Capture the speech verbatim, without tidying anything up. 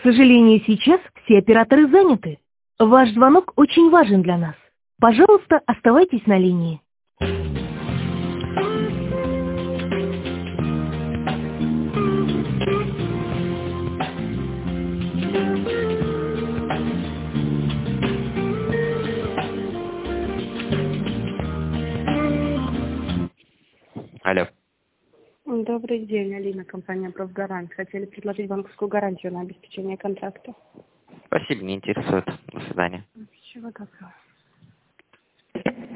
сожалению, сейчас все операторы заняты. Ваш звонок очень важен для нас. Пожалуйста, оставайтесь на линии. Алло. Добрый день, Алина, компания «Профгарант». Хотели предложить банковскую гарантию на обеспечение контракта. Спасибо, не интересует. До свидания. Всего доброго.